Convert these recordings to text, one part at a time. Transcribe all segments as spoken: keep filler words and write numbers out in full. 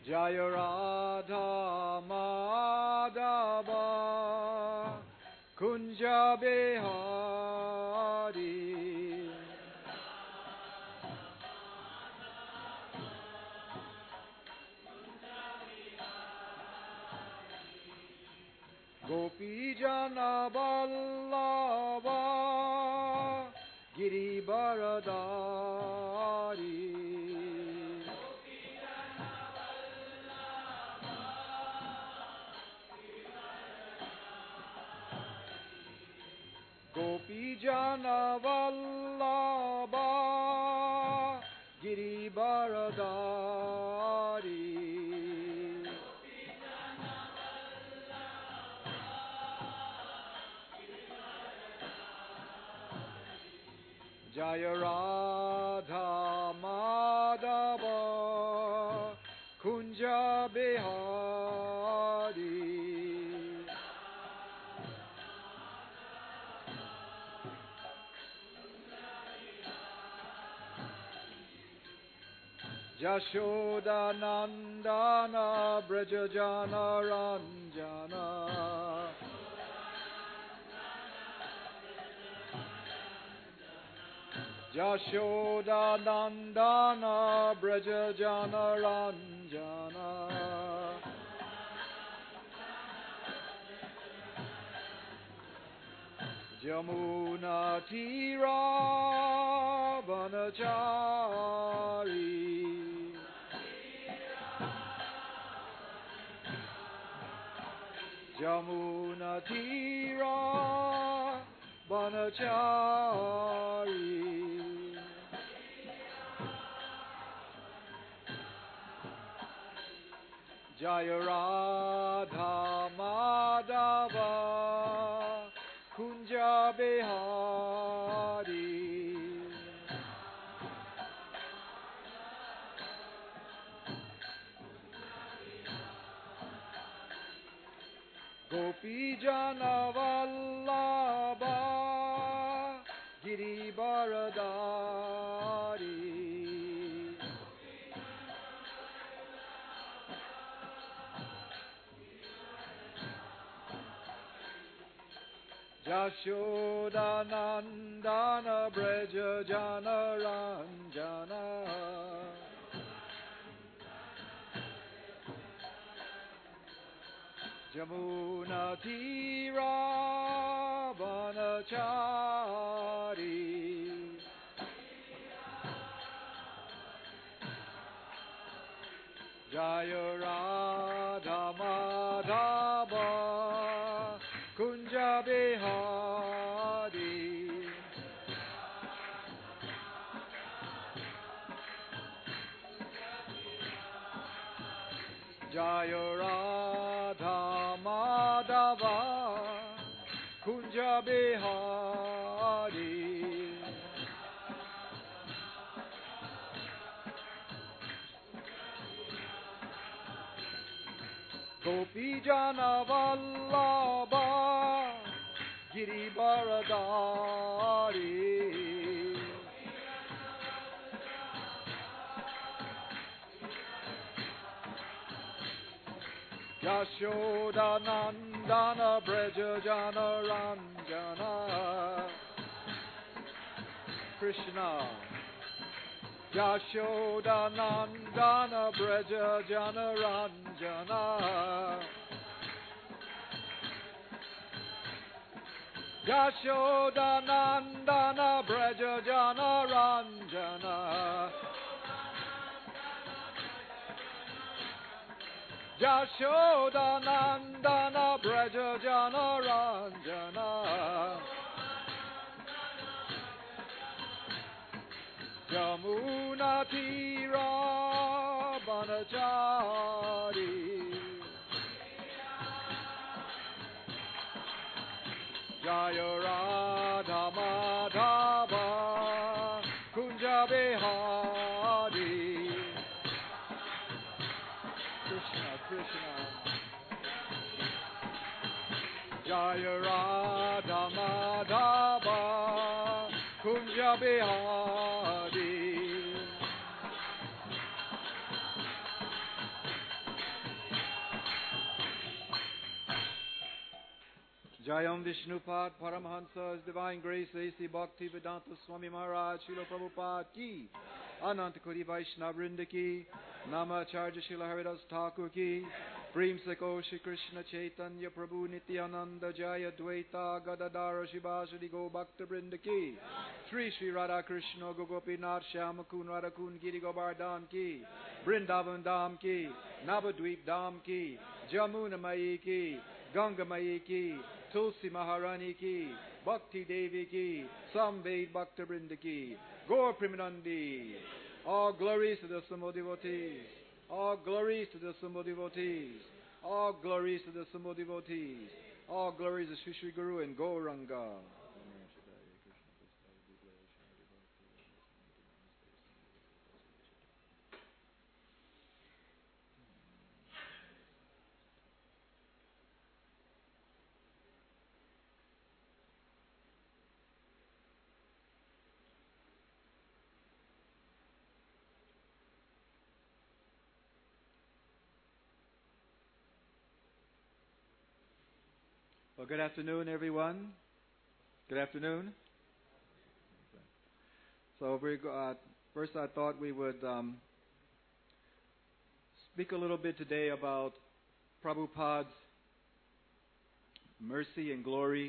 Jaya Radha Madhava Kunja Bihari Gopi Jana Vallabha Girivaradari Gopi Jana Vallabha Girivaradari Jaya Radha Madhava Kunja Bihari Jashoda Nandana Brajajana Ranjana Jashoda Nandana Brajajana Ranjana Jamuna Tira Vanachari Jamuna Tira Vanachari Jaya Radha Madhava Kunja Bihari Gopi Jana Vallabha Girivaradari Jashoda Nandana Braja Jana Ranjana Jamuna Tira Vanachari Jaya Radha Madhava Kunja Bihari Jaya Radha Madhava Kunja Bihari Gopi Jana Vallabha Girivaradari Yashoda Nandana Braja Jana Ranjana Krishna Yashoda Nandana Braja Jana Ranjana Yashoda Nandana Braja Jana Ranjana Jashoda Nandana Braja Jana Ranjana Jamuna Tira Vanachari Jaya Radha Madhava Kunja Bihari Krishna Krishna Jaya Radha Madhava Kunja Bihari Jayam Vishnupad Paramahansa, His Divine Grace, A C Bhakti Vedanta Swami Maharaj, Srila Prabhupada Ki, Anantakoti Vaishnava Vrinda Ki, Namacharya Srila Haridas Thakur Ki, Prem Seko Shri Krishna Chaitanya Prabhu Nityananda Jaya Dvaita Gadadara Shivasadi Go Bhakta Vrinda Ki, Sri Sri Radha Krishna Gogopinath Shyamakun Radhakun Giri Govardhan Ki, Vrindavan Dham Ki, Navadvip Dham Ki, Jamuna Mai Ki, Ganga Mai Ki, Tulsi Maharani Ki, Bhakti Devi Ki, Samved Bhakta Vrinda Ki, Gaur Premanandi. All glories to the Sambho devotees. All glories to the Sambho devotees. All glories to the Sambho devotees. All glories to Sri Sri Guru and Gauranga. Well, good afternoon, everyone. Good afternoon. So, we uh, first, I thought we would um, speak a little bit today about Prabhupada's mercy and glory,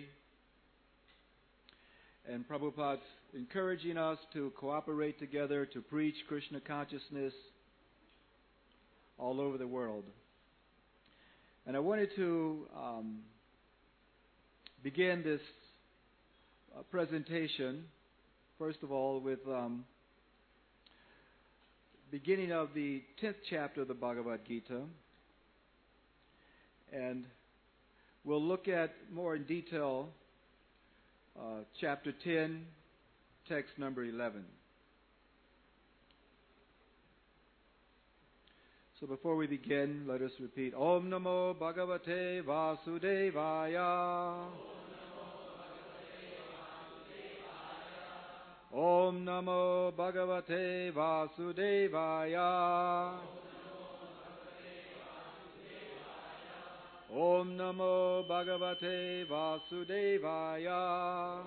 and Prabhupada's encouraging us to cooperate together to preach Krishna consciousness all over the world. And I wanted to um, begin this uh, presentation, first of all, with um, beginning of the tenth chapter of the Bhagavad Gita. And we'll look at more in detail uh, chapter ten, text number eleven. So before we begin, let us repeat, Om Namo Bhagavate Vasudevaya. Om Namo Bhagavate Vasudevaya. Om Namo Bhagavate Vasudevaya.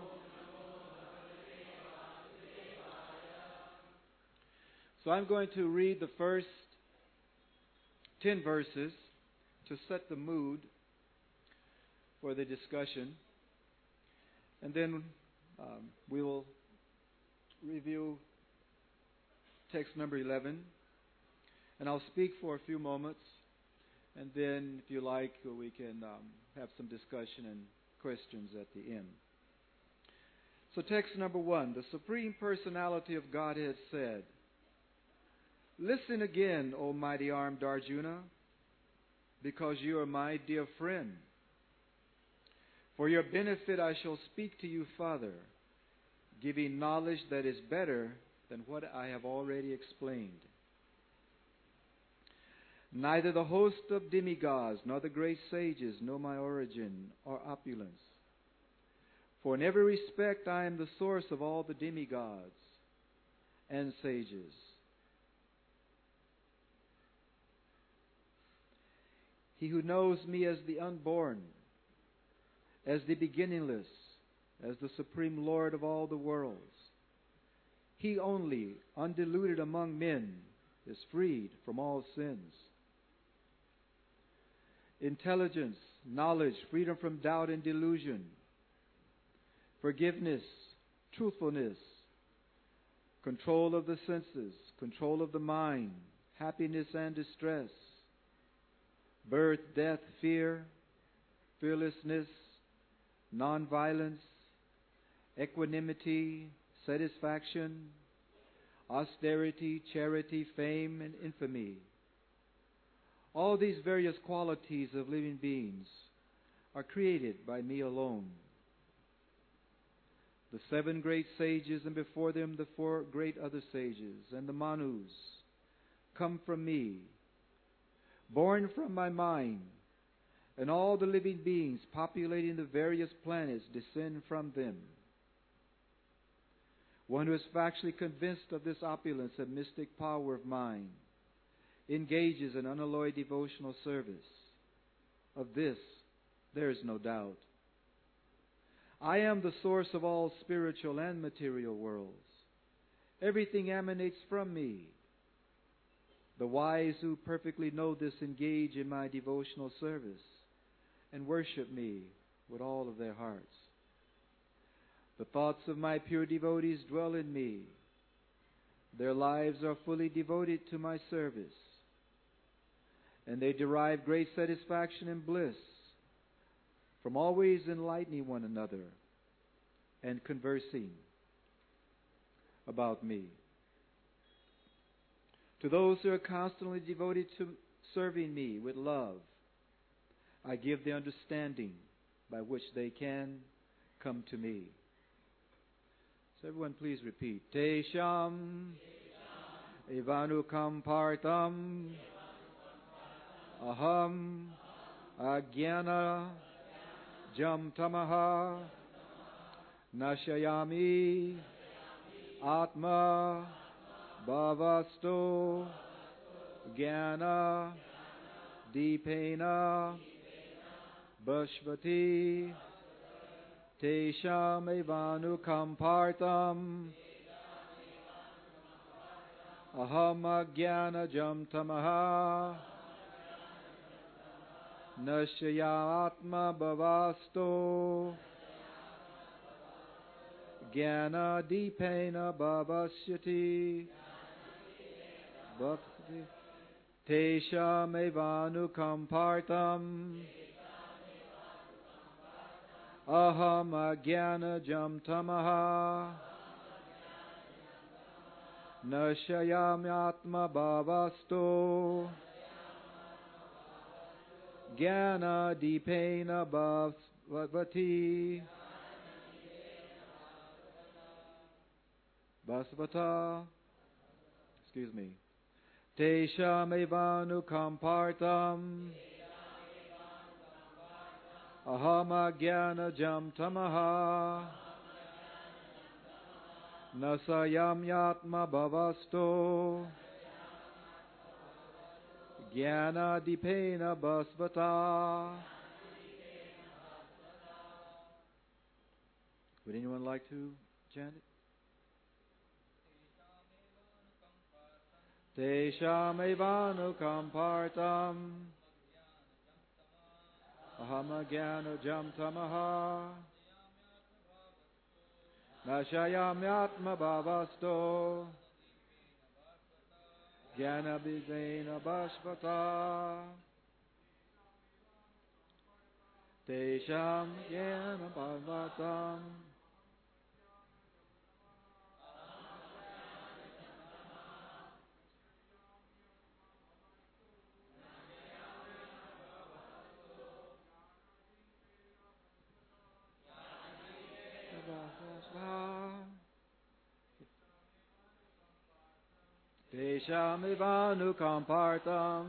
So I'm going to read the first ten verses to set the mood for the discussion. And then um, we will review text number eleven. And I'll speak for a few moments. And then, if you like, we can um, have some discussion and questions at the end. So text number one, the Supreme Personality of Godhead said, Listen again, O mighty armed Arjuna, because you are my dear friend. For your benefit I shall speak to you further, giving knowledge that is better than what I have already explained. Neither the host of demigods nor the great sages know my origin or opulence. For in every respect I am the source of all the demigods and sages. He who knows me as the unborn, as the beginningless, as the supreme Lord of all the worlds, he only, undiluted among men, is freed from all sins. Intelligence, knowledge, freedom from doubt and delusion, forgiveness, truthfulness, control of the senses, control of the mind, happiness and distress, birth, death, fear, fearlessness, non-violence, equanimity, satisfaction, austerity, charity, fame, and infamy. All these various qualities of living beings are created by me alone. The seven great sages, and before them the four great other sages, and the Manus, come from me, born from my mind, and all the living beings populating the various planets descend from them. One who is factually convinced of this opulence and mystic power of mine engages in unalloyed devotional service. Of this there is no doubt. I am the source of all spiritual and material worlds. Everything emanates from me. The wise who perfectly know this engage in my devotional service and worship me with all of their hearts. The thoughts of my pure devotees dwell in me. Their lives are fully devoted to my service, and they derive great satisfaction and bliss from always enlightening one another and conversing about me. To those who are constantly devoted to serving me with love, I give the understanding by which they can come to me. So everyone please repeat. Tesham evanukam partam aham agyana jam tamaha nashayami atma bhavasto jnana dipena bhashvati tesham evanukam partam aham agyana jam tamaha nashayatma bhavasto jnana dipena bhavasyati bhakti tesham evanukam partam aham agyana jam tamaha nashayamyatma bhavasto jnana dipena bhavati Basvata, excuse me. Tesham evanukam partam aham agyana jam tamaha nasayam yatma bhavasto jnana dipena basvata. Would anyone like to chant it? Tesham evanukam partam aham agyana jam tamaha nashayam yatma bhavasto jnana dipena bhashvata tesham jnana bhavatam Tesham evanukam partam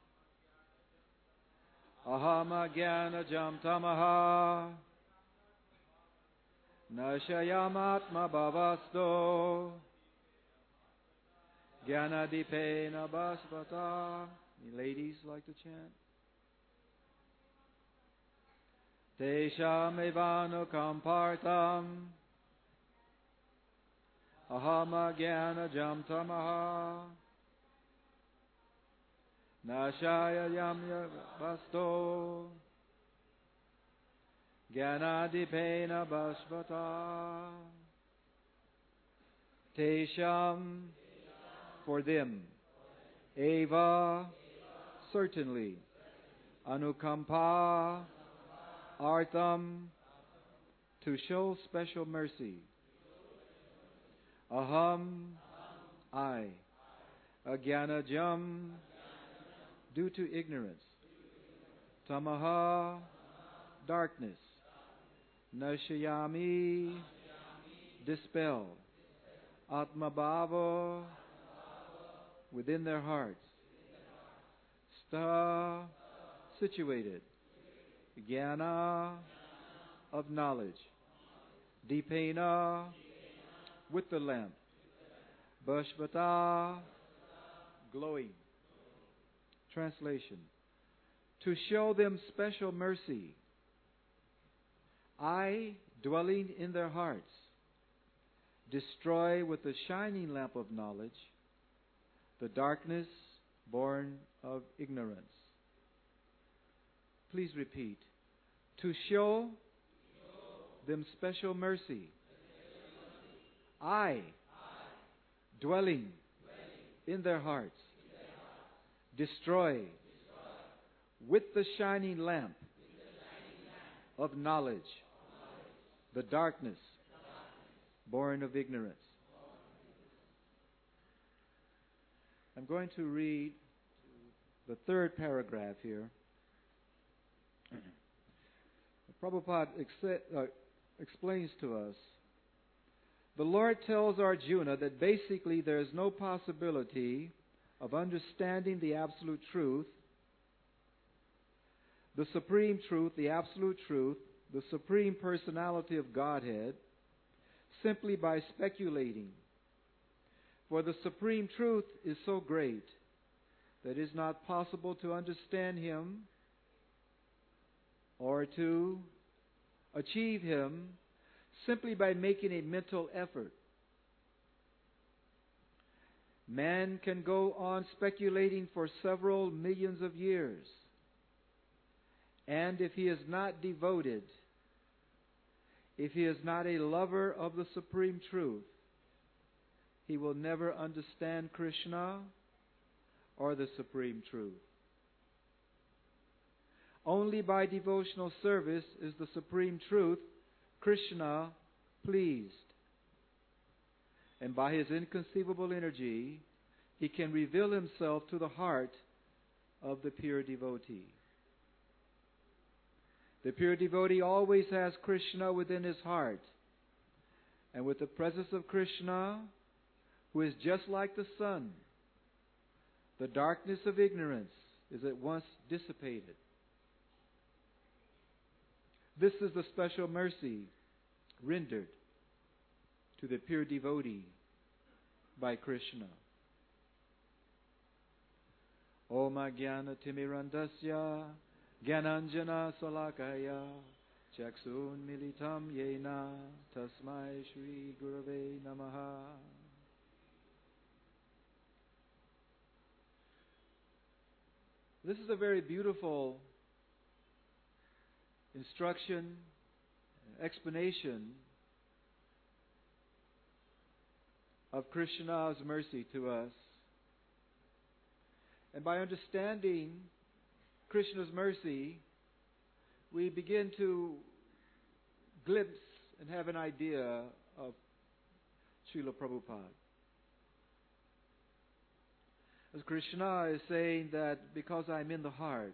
aham agyana jam tamaha nashayam atma bhavasto jnana dipena bhasvata. Any ladies like to chant? Tesham evanukam partam aham agyana jam tamaha nashayam basto jnana dipena bhasvata. Tesham, for them, eva, certainly, anukampa, artam, to show special mercy, aham, I, agyana jam, due to ignorance, tamaha, darkness, nashayami, dispel, atmabhava, within their hearts, sta, situated, jnana, of knowledge, dipena, with the lamp, bhashvata, glowing. Translation: to show them special mercy, I dwelling in their hearts, destroy with the shining lamp of knowledge the darkness born of ignorance. Please repeat. To show them special mercy. I, dwelling in their hearts, destroy with the shining lamp of knowledge the darkness born of ignorance. I'm going to read the third paragraph here. Prabhupada ex- uh, explains to us, the Lord tells Arjuna that basically there is no possibility of understanding the absolute truth, the supreme truth, the absolute truth, the supreme personality of Godhead, simply by speculating. For the supreme truth is so great that it is not possible to understand Him or to achieve Him simply by making a mental effort. Man can go on speculating for several millions of years, and if he is not devoted, if he is not a lover of the supreme truth, he will never understand Krishna or the supreme truth. Only by devotional service is the supreme truth, Krishna, pleased. And by his inconceivable energy, he can reveal himself to the heart of the pure devotee. The pure devotee always has Krishna within his heart. And with the presence of Krishna, who is just like the sun, the darkness of ignorance is at once dissipated. This is the special mercy rendered to the pure devotee by Krishna. Om Jnana Timirandasya Gyananjana Salakaya Chaksun Militam Yena Tasmai Shri Gurave Namaha. This is a very beautiful instruction, explanation of Krishna's mercy to us. And by understanding Krishna's mercy, we begin to glimpse and have an idea of Srila Prabhupada. As Krishna is saying that because I'm in the heart,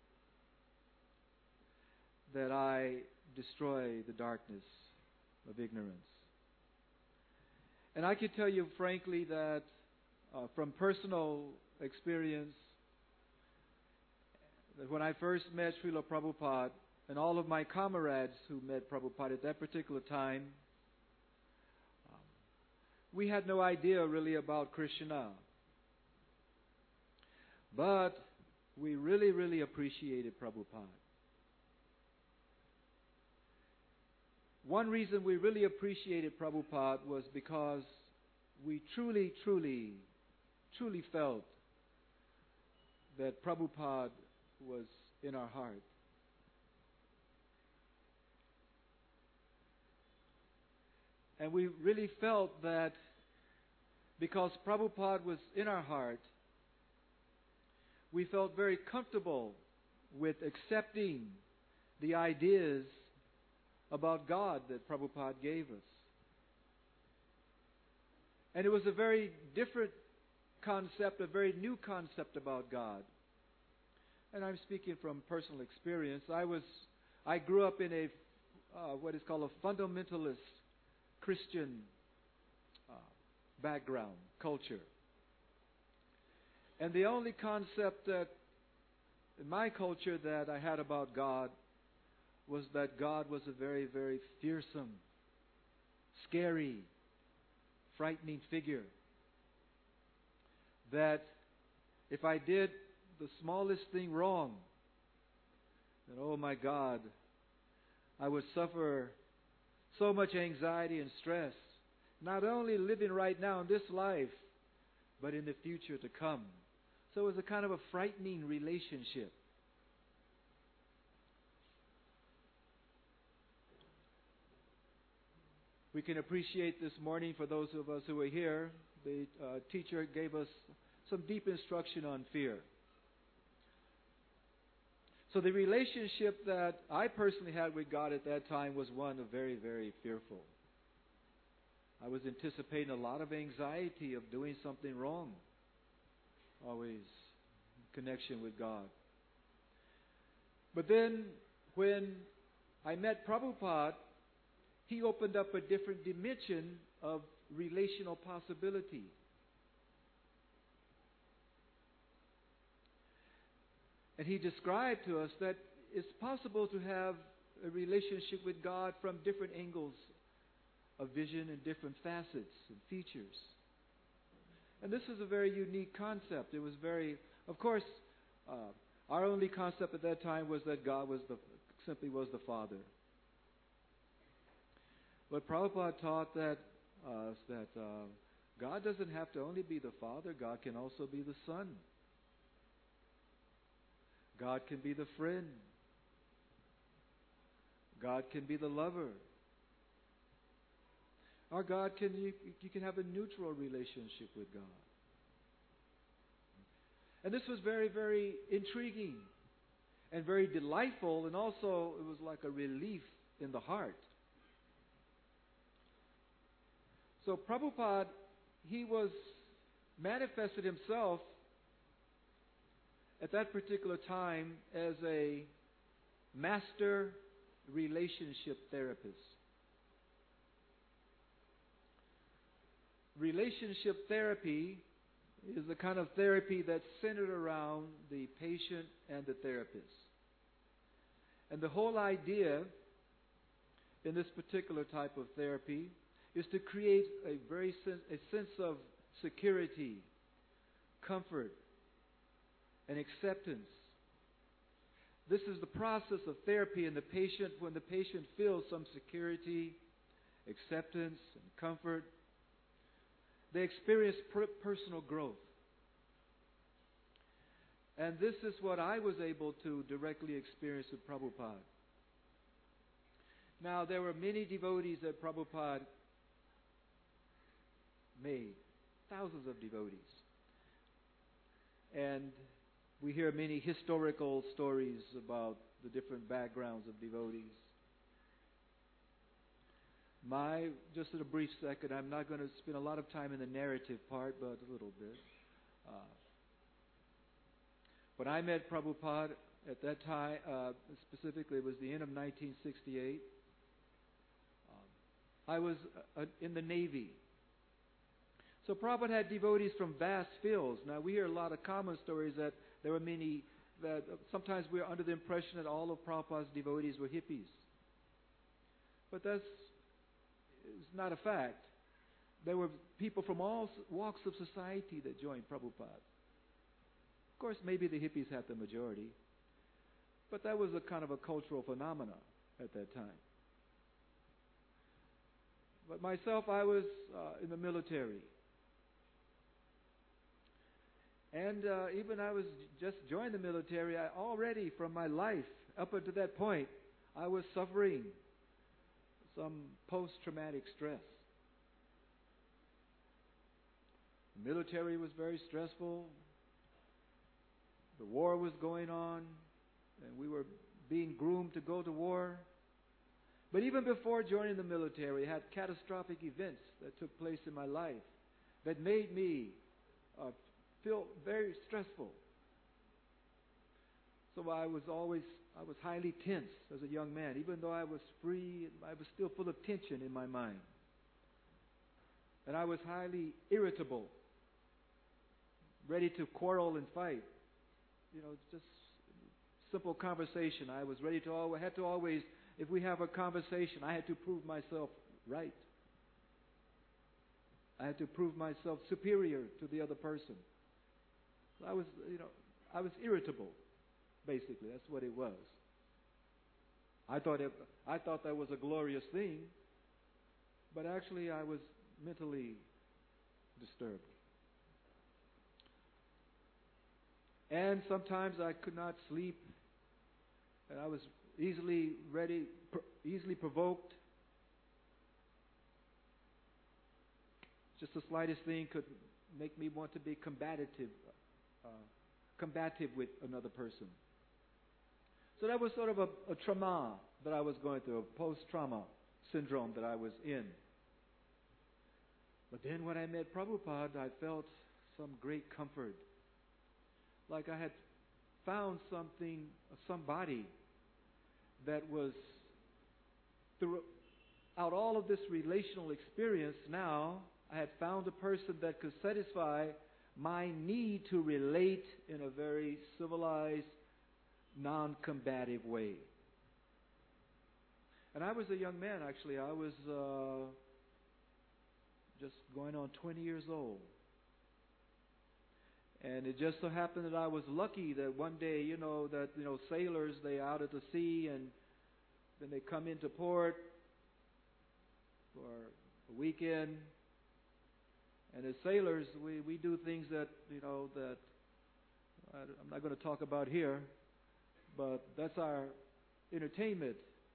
that I destroy the darkness of ignorance. And I can tell you frankly that uh, from personal experience, that when I first met Srila Prabhupada, and all of my comrades who met Prabhupada at that particular time, um, we had no idea really about Krishna. But we really, really appreciated Prabhupada. One reason we really appreciated Prabhupada was because we truly, truly, truly felt that Prabhupada was in our heart. And we really felt that because Prabhupada was in our heart, we felt very comfortable with accepting the ideas about God that Prabhupada gave us. And it was a very different concept, a very new concept about God. And I'm speaking from personal experience. I was, I grew up in a uh, what is called a fundamentalist Christian uh, background, culture. And the only concept that in my culture that I had about God was that God was a very, very fearsome, scary, frightening figure. That if I did the smallest thing wrong, then oh my God, I would suffer so much anxiety and stress, not only living right now in this life, but in the future to come. So it was a kind of a frightening relationship. We can appreciate this morning, for those of us who are here, the uh, teacher gave us some deep instruction on fear. So the relationship that I personally had with God at that time was one of very, very fearful. I was anticipating a lot of anxiety of doing something wrong, always in connection with God. But then when I met Prabhupada, he opened up a different dimension of relational possibility. And he described to us that it's possible to have a relationship with God from different angles of vision and different facets and features. And this is a very unique concept. It was very, of course, uh, our only concept at that time was that God was the, simply was the Father. But Prabhupada taught that us that uh, God doesn't have to only be the Father. God can also be the Son. God can be the friend. God can be the lover. Or God can, you, you can have a neutral relationship with God. And this was very, very intriguing and very delightful, and also it was like a relief in the heart. So Prabhupada, he was manifested himself at that particular time as a master relationship therapist. Relationship therapy is the kind of therapy that's centered around the patient and the therapist. And the whole idea in this particular type of therapy is to create a very sen- a sense of security, comfort, and acceptance. This is the process of therapy in the patient. When the patient feels some security, acceptance, and comfort, they experience per- personal growth. And this is what I was able to directly experience with Prabhupada. Now, there were many devotees that Prabhupada made, thousands of devotees. And we hear many historical stories about the different backgrounds of devotees. My, just in a brief second, I'm not going to spend a lot of time in the narrative part, but a little bit. Uh, when I met Prabhupada at that time, uh, specifically it was the end of nineteen sixty-eight, um, I was uh, in the Navy. So Prabhupada had devotees from vast fields. Now we hear a lot of common stories that there were many, that sometimes we're under the impression that all of Prabhupada's devotees were hippies. But that's it's not a fact. There were people from all walks of society that joined Prabhupada. Of course, maybe the hippies had the majority, but that was a kind of a cultural phenomenon at that time. But myself, I was uh, in the military. And uh, even I was just joined the military, I already from my life up until that point, I was suffering some post-traumatic stress. The military was very stressful. The war was going on, and we were being groomed to go to war. But even before joining the military, I had catastrophic events that took place in my life that made me uh, feel very stressful. So I was always, I was highly tense as a young man. Even though I was free, I was still full of tension in my mind. And I was highly irritable, ready to quarrel and fight. You know, just simple conversation. I was ready to always, had to always, if we have a conversation, I had to prove myself right. I had to prove myself superior to the other person. I was, you know, I was irritable, basically. That's what it was. I thought it, I thought that was a glorious thing, but actually I was mentally disturbed. And sometimes I could not sleep, and I was easily ready, easily provoked. Just the slightest thing could make me want to be combative, uh, combative with another person. So that was sort of a, a trauma that I was going through, a post-trauma syndrome that I was in. But then when I met Prabhupada, I felt some great comfort. Like I had found something, somebody that was, throughout all of this relational experience now, I had found a person that could satisfy my need to relate in a very civilized, non-combative way. And I was a young man, actually. I was uh, just going on twenty years old. And it just so happened that I was lucky that one day, you know, that, you know, sailors, they out at the sea and then they come into port for a weekend. And as sailors, we, we do things that, you know, that I, I'm not going to talk about here, but that's our entertainment.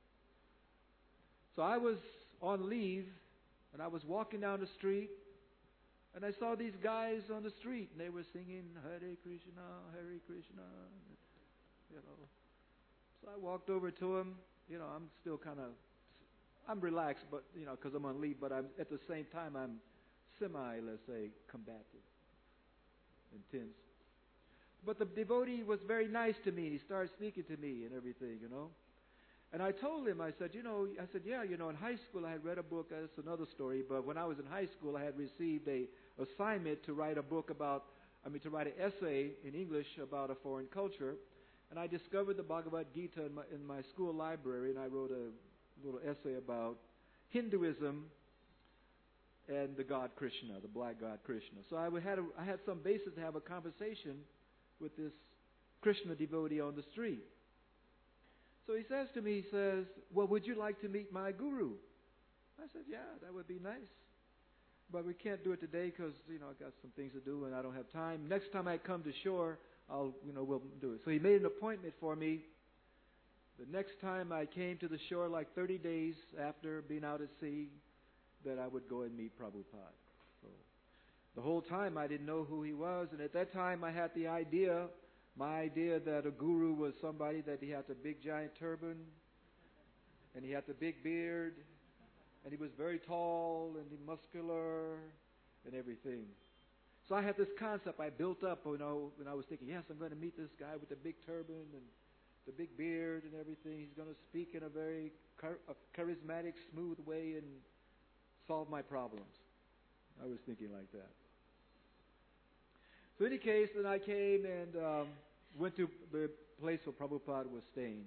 So I was on leave, and I was walking down the street, and I saw these guys on the street, and they were singing Hare Krishna, Hare Krishna, you know. So I walked over to them. You know, I'm still kind of, I'm relaxed, but, you know, because I'm on leave, but I'm at the same time, I'm semi, let's say, combative, intense. But the devotee was very nice to me. He started speaking to me and everything, you know. And I told him, I said, you know, I said, yeah, you know, in high school I had read a book, that's another story, but when I was in high school I had received a assignment to write a book about, I mean, to write an essay in English about a foreign culture. And I discovered the Bhagavad Gita in my, in my school library, and I wrote a little essay about Hinduism and the god Krishna, the black god Krishna. So I had, a, I had some basis to have a conversation with this Krishna devotee on the street. So he says to me, he says, well, would you like to meet my guru? I said, yeah, that would be nice. But we can't do it today because, you know, I got some things to do and I don't have time. Next time I come to shore, I'll, you know, we'll do it. So he made an appointment for me. The next time I came to the shore, like thirty days after being out at sea, that I would go and meet Prabhupada. So the whole time I didn't know who he was. And at that time I had the idea, my idea that a guru was somebody that he had the big giant turban and he had the big beard and he was very tall and muscular and everything. So I had this concept I built up, you know, when I was thinking, yes, I'm going to meet this guy with the big turban and the big beard and everything. He's going to speak in a very char- a charismatic, smooth way and solve my problems. I was thinking like that. So in any case, then I came and um, went to the place where Prabhupada was staying.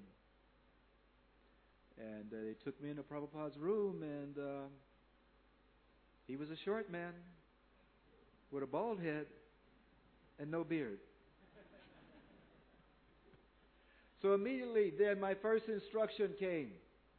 And uh, they took me into Prabhupada's room, and uh, he was a short man with a bald head and no beard. So immediately then my first instruction came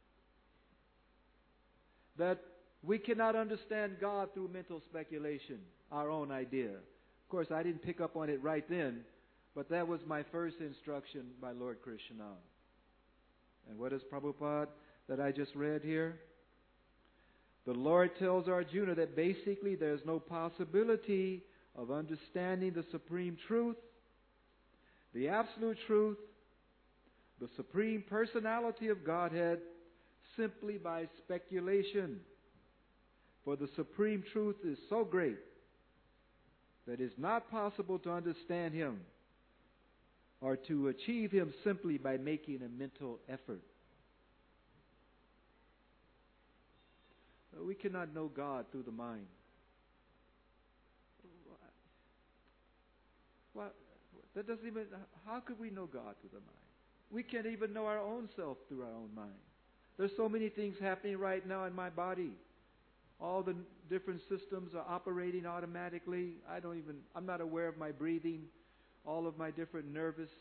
that we cannot understand God through mental speculation, our own idea. Of course, I didn't pick up on it right then, but that was my first instruction by Lord Krishna. And what is Prabhupada that I just read here? The Lord tells Arjuna that basically there's no possibility of understanding the supreme truth, the absolute truth, the supreme personality of Godhead simply by speculation. For the supreme truth is so great that it is not possible to understand Him or to achieve Him simply by making a mental effort. We cannot know God through the mind. Well, that doesn't even, how could we know God through the mind? We can't even know our own self through our own mind. There's so many things happening right now in my body. All the different systems are operating automatically. I don't even, I'm not aware of my breathing. All of my different nervous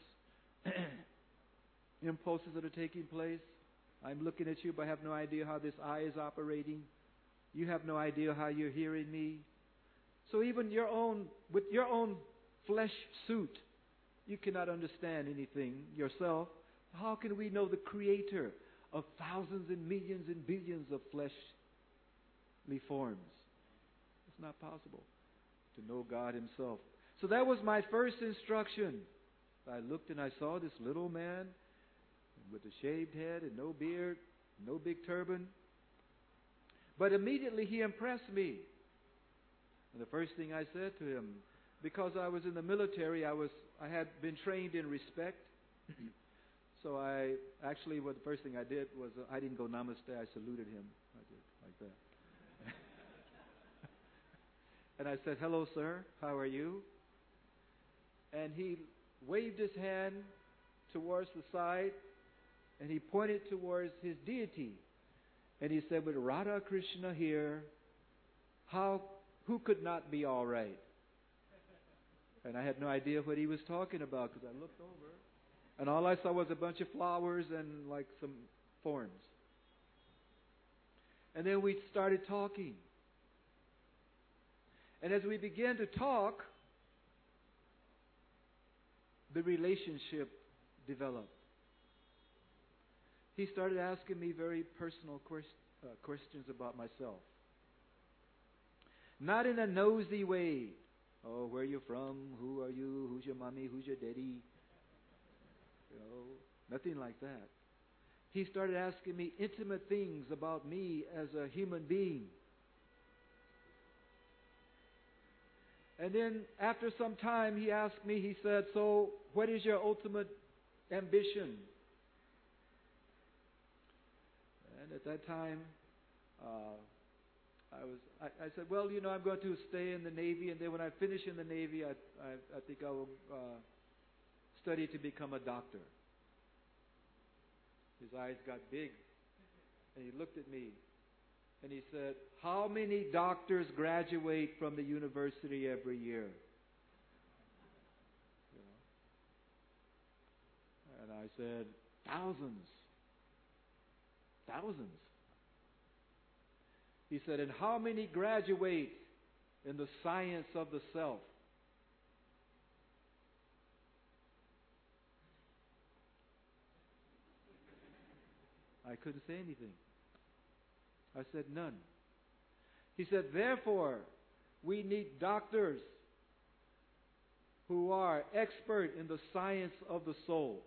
impulses that are taking place. I'm looking at you, but I have no idea how this eye is operating. You have no idea how you're hearing me. So even your own, with your own flesh suit, you cannot understand anything yourself. How can we know the Creator of thousands and millions and billions of fleshly forms? It's not possible to know God Himself. So that was my first instruction. I looked and I saw this little man with a shaved head and no beard, no big turban. But immediately he impressed me. And the first thing I said to him, because I was in the military, I was I had been trained in respect. So I actually, what the first thing I did was uh, I didn't go namaste. I saluted him. I did like that. And I said, "Hello, sir. How are you?" And he waved his hand towards the side, and he pointed towards his deity. And he said, "With Radha Krishna here, how who could not be all right?" And I had no idea what he was talking about because I looked over, and all I saw was a bunch of flowers and like some forms. And then we started talking. And as we began to talk, the relationship developed. He started asking me very personal quest- uh, questions about myself. Not in a nosy way. Oh, where are you from? Who are you? Who's your mommy? Who's your daddy? You know, nothing like that. He started asking me intimate things about me as a human being. And then after some time he asked me, he said, "So what is your ultimate ambition?" And at that time, uh, I was. I, I said, "Well, you know, I'm going to stay in the Navy, and then when I finish in the Navy, I, I, I think I will uh, study to become a doctor." His eyes got big, and he looked at me, and he said, "How many doctors graduate from the university every year?" You know? And I said, "Thousands. Thousands." He said, "And how many graduate in the science of the self?" I couldn't say anything. I said, "None." He said, "Therefore, we need doctors who are expert in the science of the soul."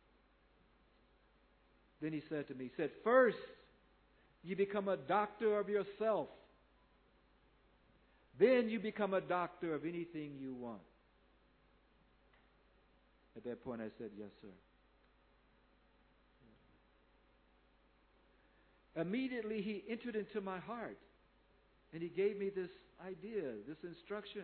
Then he said to me, he said, "First, you become a doctor of yourself. Then you become a doctor of anything you want." At that point I said, "Yes, sir." Immediately he entered into my heart, and he gave me this idea, this instruction.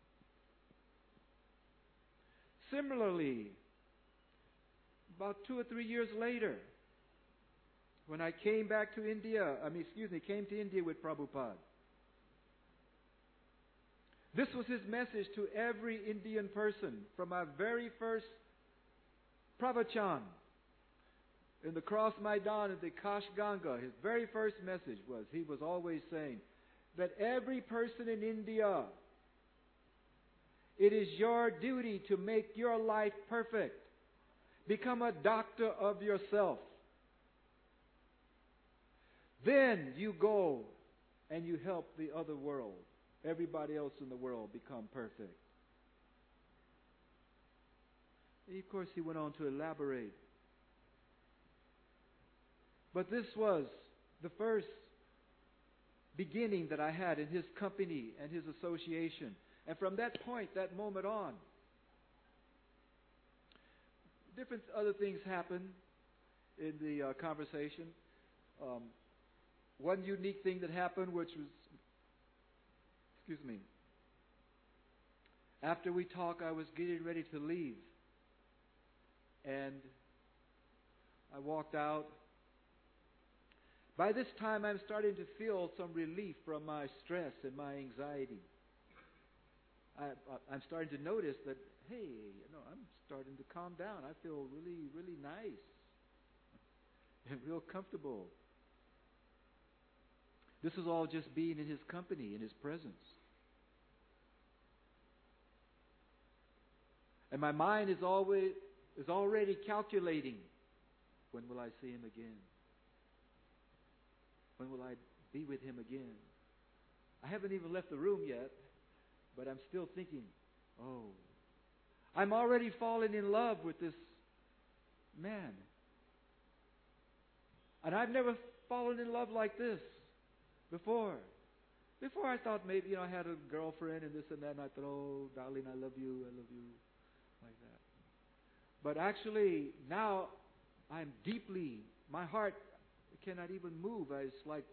Similarly, about two or three years later, when I came back to India, I mean, excuse me, came to India with Prabhupada, this was his message to every Indian person from my very first pravachan in the Cross Maidan at the Kash Ganga. His very first message was, he was always saying that every person in India, it is your duty to make your life perfect. Become a doctor of yourself. Then you go and you help the other world, everybody else in the world, become perfect. And of course, he went on to elaborate. But this was the first beginning that I had in his company and his association. And from that point, that moment on, different other things happened in the uh, conversation. Um, one unique thing that happened, which was, excuse me, after we talked, I was getting ready to leave. And I walked out. By this time, I'm starting to feel some relief from my stress and my anxiety. I, I, I'm starting to notice that, hey, you know, I'm starting to calm down. I feel really, really nice and real comfortable. This is all just being in His company, in His presence. And my mind is always is already calculating, when will I see Him again? When will I be with Him again? I haven't even left the room yet, but I'm still thinking, oh, I'm already falling in love with this man. And I've never fallen in love like this before. Before I thought maybe, you know, I had a girlfriend and this and that, and I thought, oh, darling, I love you, I love you, like that. But actually, now I'm deeply, my heart cannot even move. It's like,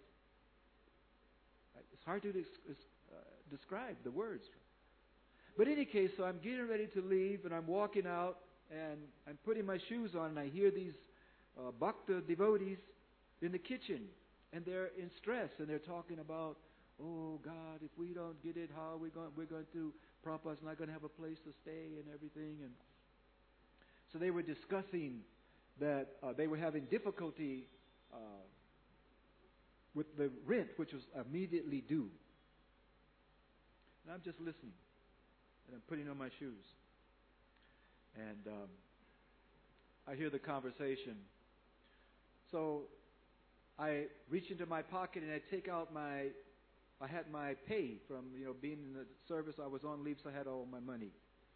it's hard to des- uh, describe the words. But in any case, so I'm getting ready to leave, and I'm walking out, and I'm putting my shoes on, and I hear these uh, Bhakta devotees in the kitchen, and they're in stress, and they're talking about, oh God, if we don't get it, how are we going? We're going to Prabhupada's not going to have a place to stay and everything, and so they were discussing that uh, they were having difficulty uh, with the rent, which was immediately due. And I'm just listening, and I'm putting on my shoes, and um, I hear the conversation. So I reach into my pocket and I take out my, I had my pay from, you know, being in the service. I was on leave, so I had all my money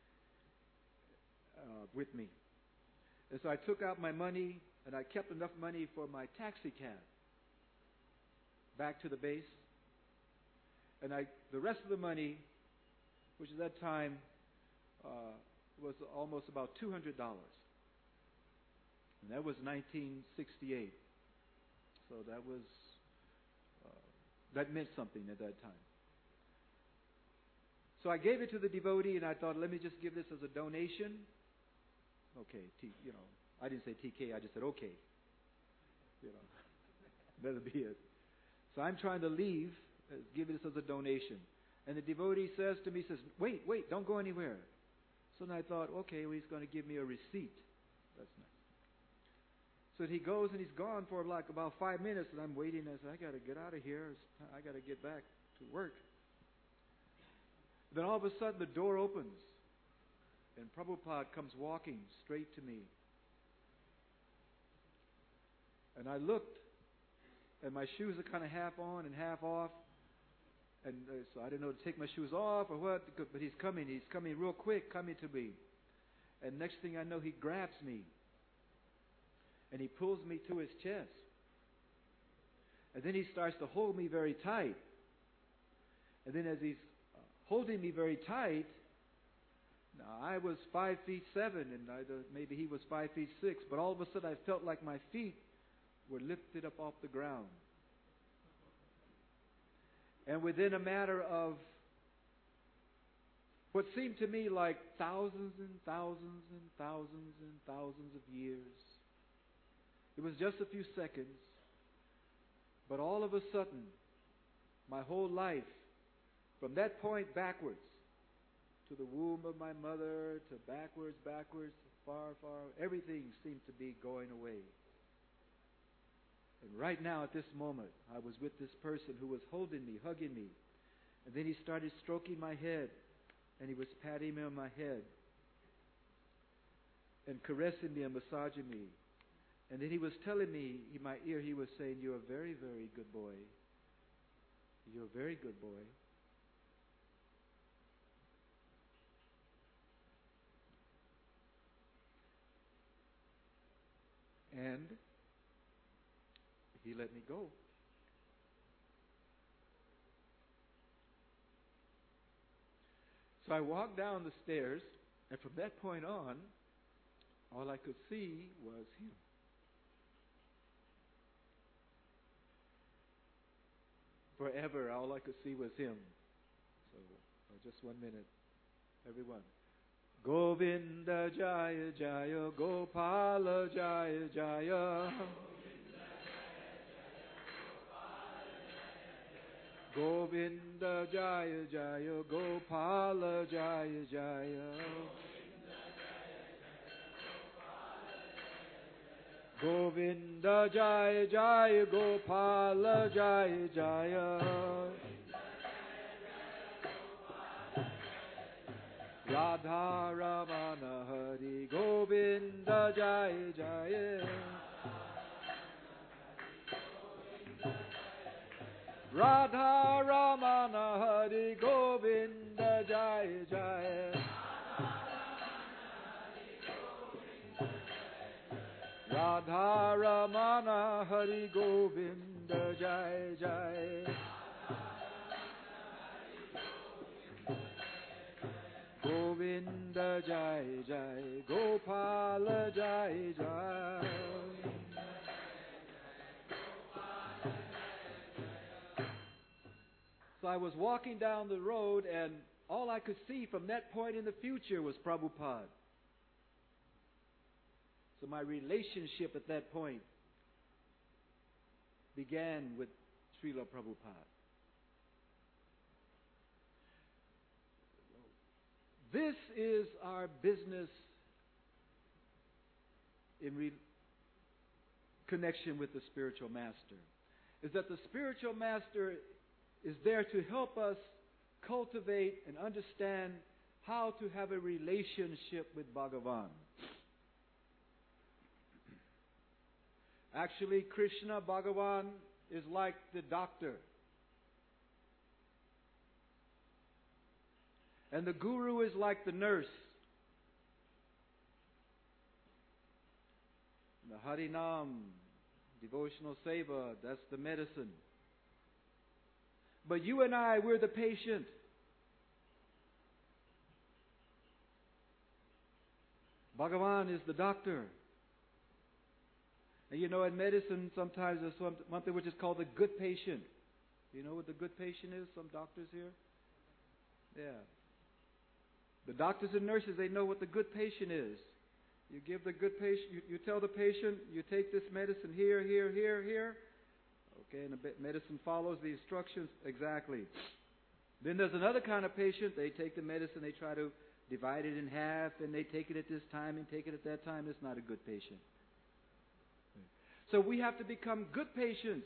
uh, with me. And so I took out my money, and I kept enough money for my taxi cab back to the base. And I, the rest of the money, which at that time uh, was almost about two hundred dollars. And that was nineteen sixty-eight. So that was, uh, that meant something at that time. So I gave it to the devotee, and I thought, let me just give this as a donation. Okay, T, you know, I didn't say T K, I just said okay. You know, that'll be it. So I'm trying to leave, uh, give this as a donation. And the devotee says to me, says, wait, wait, don't go anywhere. So then I thought, okay, well, he's going to give me a receipt. That's nice. So he goes, and he's gone for like about five minutes, and I'm waiting. I said, I got to get out of here. I got to get back to work. Then all of a sudden, the door opens, and Prabhupada comes walking straight to me. And I looked, and my shoes are kind of half on and half off. And uh, so I didn't know to take my shoes off or what, but he's coming. He's coming real quick, coming to me. And next thing I know, he grabs me. And he pulls me to his chest. And then he starts to hold me very tight. And then as he's uh, holding me very tight, now I was five feet seven, and I, uh, maybe he was five feet six. But all of a sudden, I felt like my feet were lifted up off the ground. And within a matter of what seemed to me like thousands and thousands and thousands and thousands of years, it was just a few seconds, but all of a sudden, my whole life, from that point backwards, to the womb of my mother, to backwards, backwards, far, far, everything seemed to be going away. And right now, at this moment, I was with this person who was holding me, hugging me. And then he started stroking my head, and he was patting me on my head, and caressing me and massaging me. And then he was telling me in my ear, he was saying, you're a very, very good boy. You're a very good boy. And he let me go. So I walked down the stairs, and from that point on, all I could see was him. Forever, all I could see was him. So, uh, just one minute, everyone. Govinda Jaya Jaya, Gopala Jaya Jaya. Govinda Jaya Jaya, Gopala Jaya Jaya. Govinda Jaya Jaya Gopala Jaya Jaya Radha Ramana Hari Govinda Jaya Jaya Radha Ramana Hari Govinda Jaya Jaya Radha Ramana Hari Govinda Jai Jai Govinda Jai Jai Gopala Jai Jai. So I was walking down the road and all I could see from that point in the future was Prabhupada. So my relationship at that point began with Srila Prabhupada. This is our business in re- connection with the spiritual master. Is that the spiritual master is there to help us cultivate and understand how to have a relationship with Bhagavan. Actually, Krishna, Bhagavan, is like the doctor. And the guru is like the nurse. The Harinam, devotional seva, that's the medicine. But you and I, we're the patient. Bhagavan is the doctor. And you know, in medicine, sometimes there's some, something which is called the good patient. You know what the good patient is? Some doctors here? Yeah. The doctors and nurses, they know what the good patient is. You give the good patient, you, you tell the patient, you take this medicine here, here, here, here. Okay, and the medicine follows the instructions exactly. Then there's another kind of patient. They take the medicine, they try to divide it in half, and they take it at this time and take it at that time. It's not a good patient. So we have to become good patients.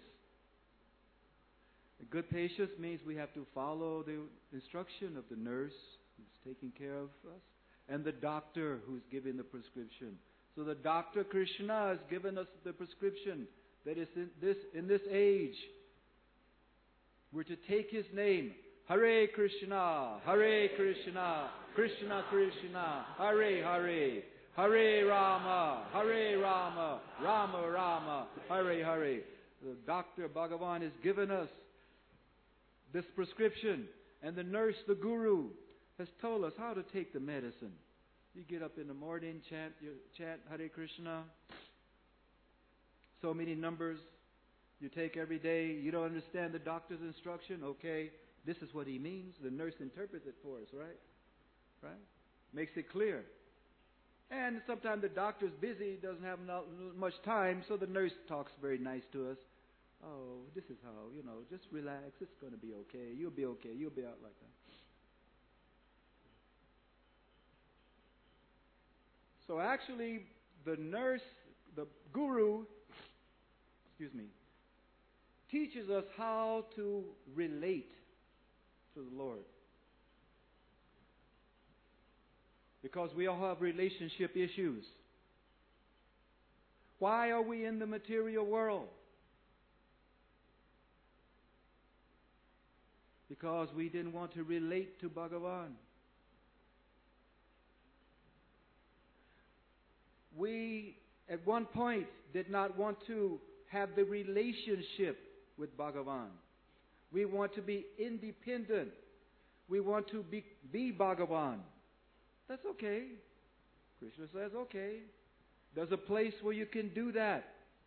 A good patience means we have to follow the instruction of the nurse who's taking care of us and the doctor who's giving the prescription. So the doctor, Krishna, has given us the prescription that is in this, in this age. We're to take his name. Hare Krishna, Hare Krishna, Krishna Krishna, Hare Hare. Hare Rama, Hare Rama, Rama Rama, Hare Hare. The doctor, Bhagavan, has given us this prescription. And the nurse, the guru, has told us how to take the medicine. You get up in the morning, chant, you chant Hare Krishna. So many numbers you take every day. You don't understand the doctor's instruction? Okay, this is what he means. The nurse interprets it for us, right? Right? Makes it clear. And sometimes the doctor's busy, doesn't have not much time, so the nurse talks very nice to us. Oh, this is how, you know, just relax. It's going to be okay. You'll be okay. You'll be out like that. So actually, the nurse, the guru, excuse me, teaches us how to relate to the Lord. Because we all have relationship issues. Why are we in the material world? Because we didn't want to relate to Bhagavan. We, at one point, did not want to have the relationship with Bhagavan. We want to be independent. We want to be, be Bhagavan. That's okay. Krishna says, okay. There's a place where you can do that.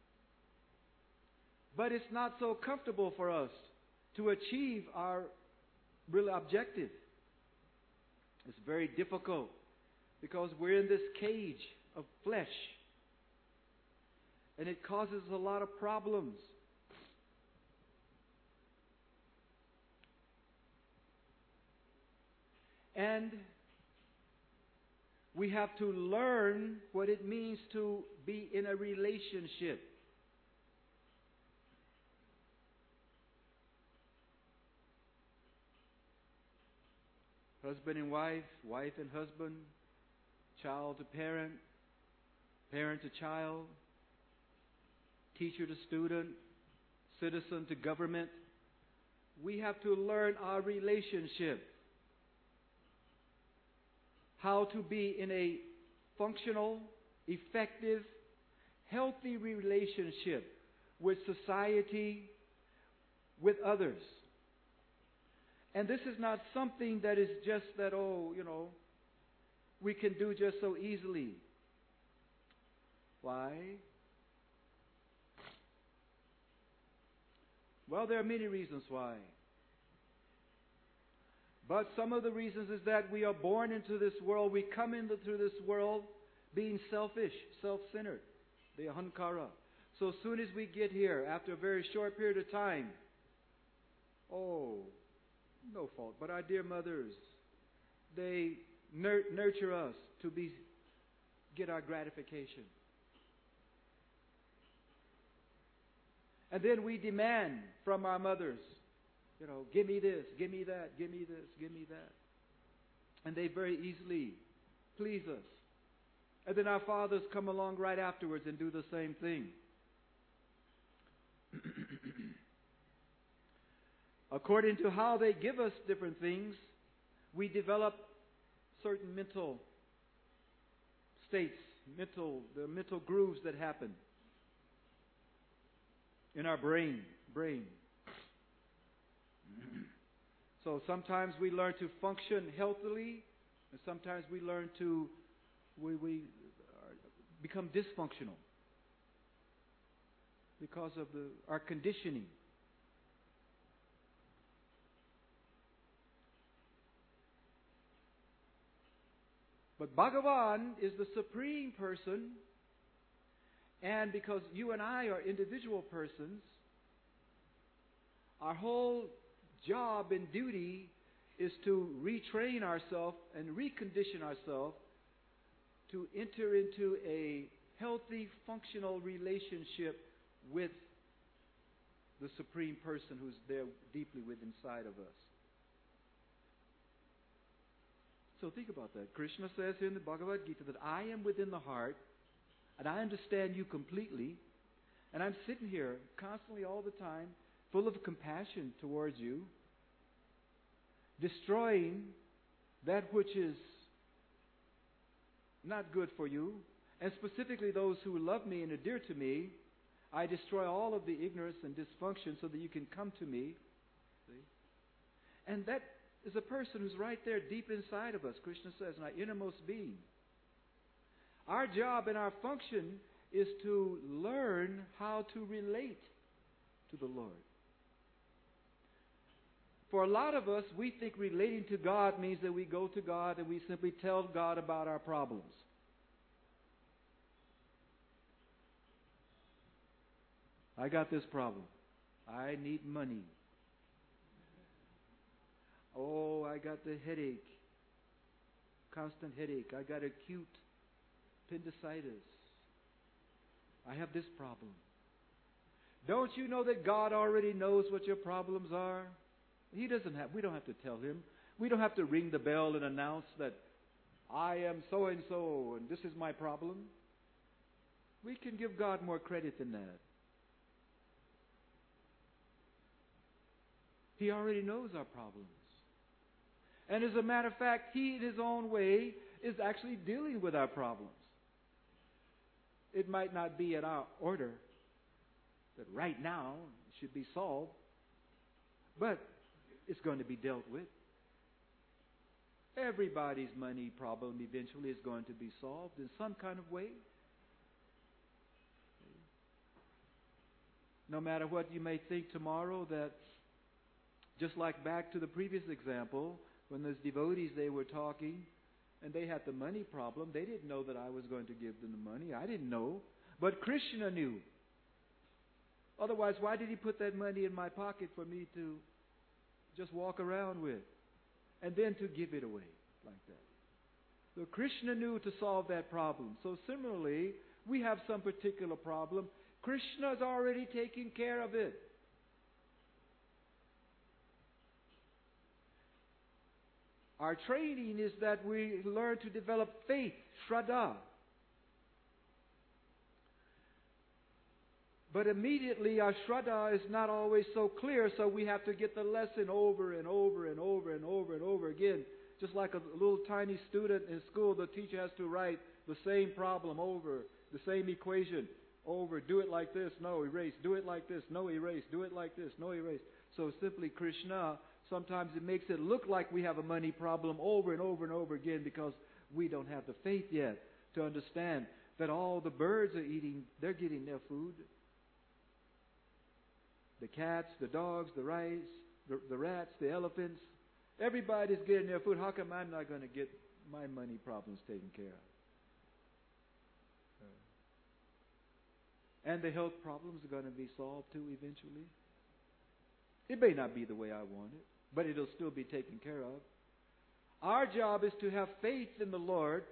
But it's not so comfortable for us to achieve our real objective. It's very difficult because we're in this cage of flesh. And it causes a lot of problems. And We have to learn what it means to be in a relationship. Husband and wife, wife and husband, child to parent, parent to child, teacher to student, citizen to government. We have to learn our relationship. How to be in a functional, effective, healthy relationship with society, with others. And this is not something that is just that, oh, you know, we can do just so easily. Why? Well, there are many reasons why. But some of the reasons is that we are born into this world, we come into this world being selfish, self-centered, the ahankara. So as soon as we get here, after a very short period of time, oh, no fault, but our dear mothers, they nur- nurture us to be get our gratification. And then we demand from our mothers, you know, give me this, give me that, give me this, give me that. And they very easily please us. And then our fathers come along right afterwards and do the same thing. According to how they give us different things, we develop certain mental states, mental, the mental grooves that happen in our brain, brain. So sometimes we learn to function healthily, and sometimes we learn to we, we become dysfunctional because of the, our conditioning. But Bhagavan is the supreme person, and because you and I are individual persons, our whole job and duty is to retrain ourselves and recondition ourselves to enter into a healthy, functional relationship with the Supreme Person who's there deeply within inside of us. So think about that. Krishna says here in the Bhagavad Gita that I am within the heart, and I understand you completely, and I'm sitting here constantly all the time, full of compassion towards you, destroying that which is not good for you, and specifically those who love me and are dear to me. I destroy all of the ignorance and dysfunction so that you can come to me. See? And that is a person who's right there deep inside of us, Krishna says, in our innermost being. Our job and our function is to learn how to relate to the Lord. For a lot of us, we think relating to God means that we go to God and we simply tell God about our problems. I got this problem. I need money. Oh, I got the headache. Constant headache. I got acute appendicitis. I have this problem. Don't you know that God already knows what your problems are? He doesn't have, we don't have to tell Him. We don't have to ring the bell and announce that I am so and so and this is my problem. We can give God more credit than that. He already knows our problems. And as a matter of fact, He in His own way is actually dealing with our problems. It might not be in our order that right now it should be solved, but it's going to be dealt with. Everybody's money problem eventually is going to be solved in some kind of way. No matter what you may think tomorrow, that just like back to the previous example, when those devotees, they were talking, and they had the money problem. They didn't know that I was going to give them the money. I didn't know. But Krishna knew. Otherwise, why did He put that money in my pocket for me to just walk around with? And then to give it away like that. So Krishna knew to solve that problem. So similarly, we have some particular problem. Krishna's already taking care of it. Our training is that we learn to develop faith, Shraddha. But immediately our Shraddha is not always so clear, so we have to get the lesson over and over and over and over and over again. Just like a little tiny student in school, the teacher has to write the same problem over, the same equation over. Do it like this, no, erase. Do it like this, no, erase. Do it like this, no, erase. So simply Krishna, sometimes it makes it look like we have a money problem over and over and over again because we don't have the faith yet to understand that all the birds are eating, they're getting their food. The cats, the dogs, the rice, the, the rats, the elephants, everybody's getting their food. How come I'm not going to get my money problems taken care of? And the health problems are going to be solved too eventually. It may not be the way I want it, but it'll still be taken care of. Our job is to have faith in the Lord,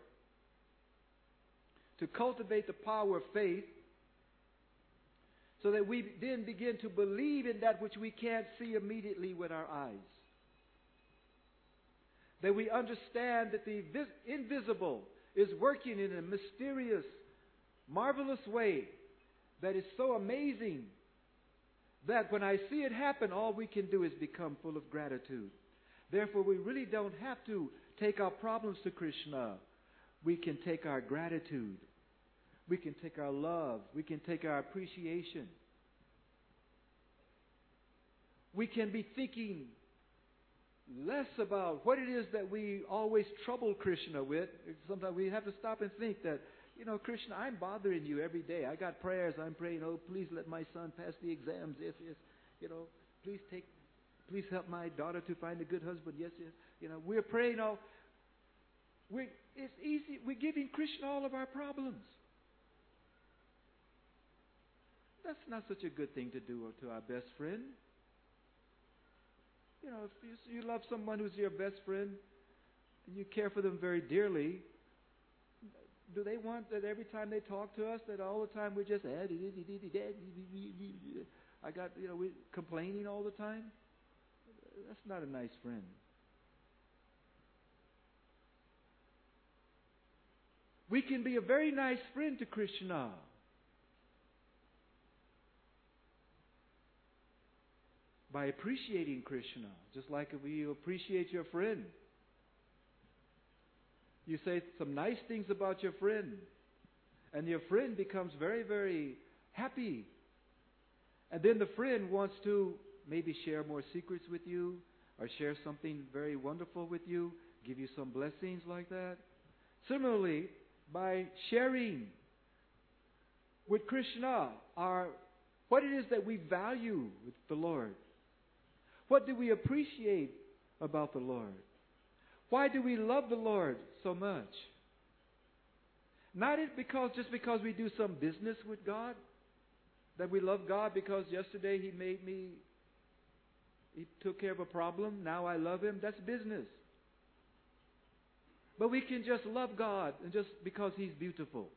to cultivate the power of faith, so that we then begin to believe in that which we can't see immediately with our eyes. That we understand that the invisible is working in a mysterious, marvelous way that is so amazing that when I see it happen, all we can do is become full of gratitude. Therefore, we really don't have to take our problems to Krishna. We can take our gratitude. We can take our love. We can take our appreciation. We can be thinking less about what it is that we always trouble Krishna with. Sometimes we have to stop and think that, you know, Krishna, I'm bothering you every day. I got prayers. I'm praying, oh, please let my son pass the exams. Yes, yes. You know, please take, please help my daughter to find a good husband. Yes, yes. You know, we're praying all. We it's easy. We're giving Krishna all of our problems. That's not such a good thing to do to our best friend. You know, if you, you love someone who's your best friend and you care for them very dearly, do they want that every time they talk to us that all the time we're just I got, you know, we complaining all the time? That's not a nice friend. We can be a very nice friend to Krishna. By appreciating Krishna, just like if you appreciate your friend. You say some nice things about your friend, and your friend becomes very, very happy. And then the friend wants to maybe share more secrets with you, or share something very wonderful with you, give you some blessings like that. Similarly, by sharing with Krishna our, what it is that we value with the Lord. What do we appreciate about the Lord? Why do we love the Lord so much? Not it because just because we do some business with God, that we love God because yesterday He made me, He took care of a problem, now I love Him. That's business. But we can just love God and just because He's beautiful.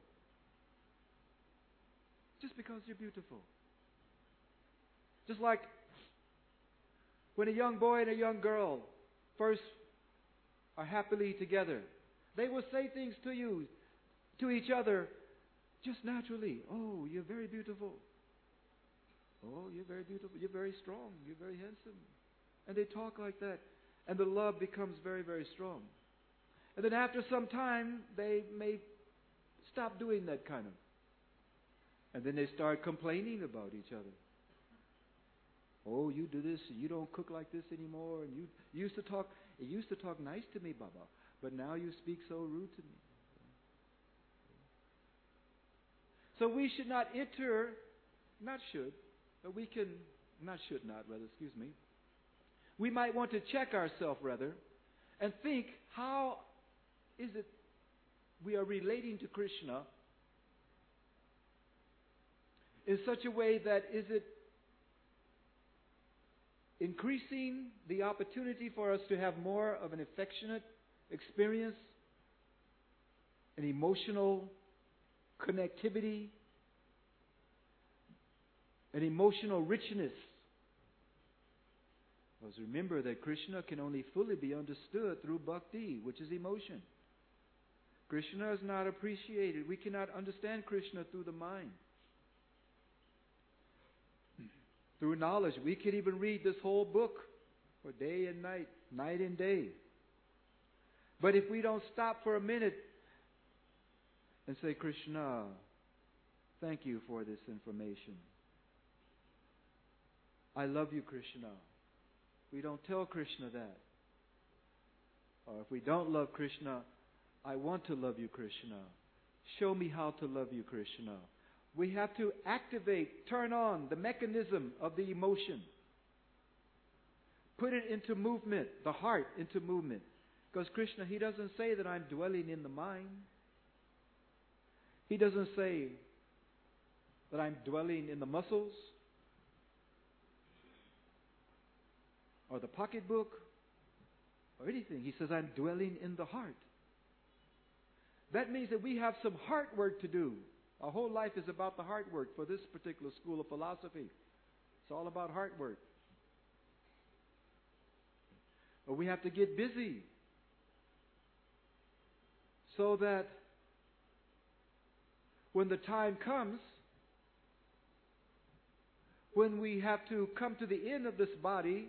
Just because you're beautiful. Just like when a young boy and a young girl first are happily together, they will say things to you, to each other, just naturally. Oh, you're very beautiful. Oh, you're very beautiful. You're very strong. You're very handsome. And they talk like that. And the love becomes very, very strong. And then after some time, they may stop doing that kind of. And then they start complaining about each other. Oh, you do this, you don't cook like this anymore, and you, you used to talk, you used to talk nice to me, Baba, but now you speak so rude to me. So we should not enter, not should, but we can, not should not, rather, excuse me. We might want to check ourselves, rather, and think, how is it we are relating to Krishna in such a way that is it increasing the opportunity for us to have more of an affectionate experience an emotional connectivity, an emotional richness. Because remember that Krishna can only fully be understood through bhakti, which is emotion. Krishna is not appreciated. We cannot understand Krishna through the mind. Through knowledge. We could even read this whole book for day and night, night and day. But if we don't stop for a minute and say, Krishna, thank you for this information. I love you, Krishna. We don't tell Krishna that. Or if we don't love Krishna, I want to love you, Krishna. Show me how to love you, Krishna. We have to activate, turn on the mechanism of the emotion. Put it into movement, the heart into movement. Because Krishna, He doesn't say that I'm dwelling in the mind. He doesn't say that I'm dwelling in the muscles or the pocketbook or anything. He says I'm dwelling in the heart. That means that we have some heart work to do. Our whole life is about the heart work for this particular school of philosophy. It's all about heart work. But we have to get busy so that when the time comes, when we have to come to the end of this body,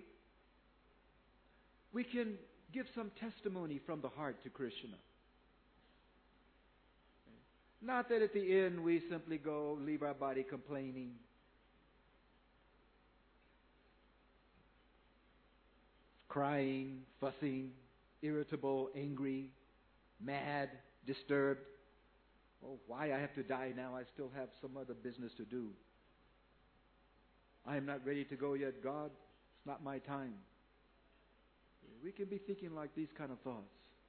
we can give some testimony from the heart to Krishna. Not that at the end we simply go, leave our body complaining. Crying, fussing, irritable, angry, mad, disturbed. Oh, why I have to die now? I still have some other business to do. I am not ready to go yet, God. It's not my time. We can be thinking like these kind of thoughts.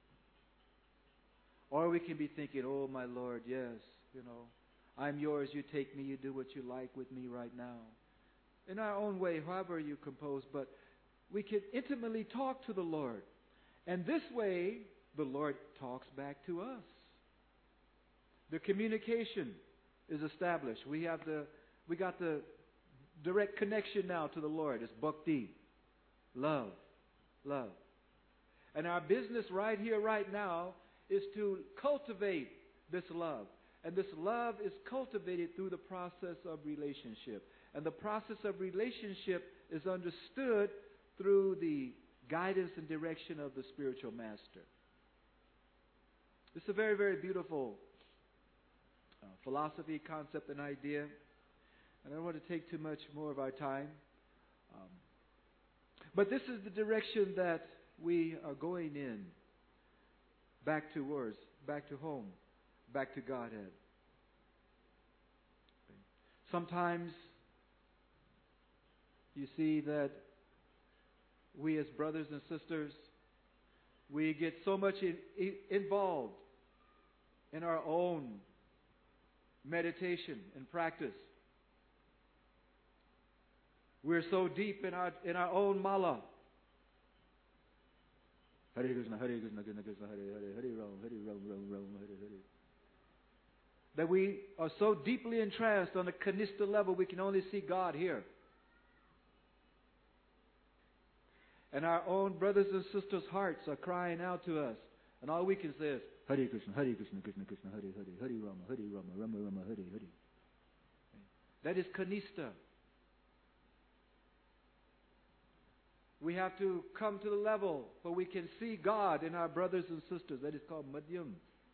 Or we can be thinking, oh, my Lord, yes, you know, I'm yours, you take me, you do what you like with me right now. In our own way, however you compose, but we can intimately talk to the Lord. And this way, the Lord talks back to us. The communication is established. We have the, we got the direct connection now to the Lord. It's bhakti, love, love. And our business right here, right now, is to cultivate this love. And this love is cultivated through the process of relationship. And the process of relationship is understood through the guidance and direction of the spiritual master. It's a very, very beautiful uh, philosophy, concept, and idea. And I don't want to take too much more of our time. Um, but this is the direction that we are going in. Back towards, back to home, back to Godhead. Sometimes you see that we as brothers and sisters, we get so much in, in, involved in our own meditation and practice. We're so deep in our in our own mala. Hare Krishna, Hare Krishna, Krishna Krishna, Hare Hare, Hare Ram, Hare Ram, Ram Ram, Hare Hare. That we are so deeply entranced on the Kanistha level, we can only see God here. And our own brothers and sisters' hearts are crying out to us. And all we can say is, Hare Krishna, Hare Krishna, Krishna Krishna, Hare Hare, Hare Rama, Hare Rama, Rama Rama, Hare Hare. That is Kanistha. We have to come to the level where we can see God in our brothers and sisters. That is called Madhyam.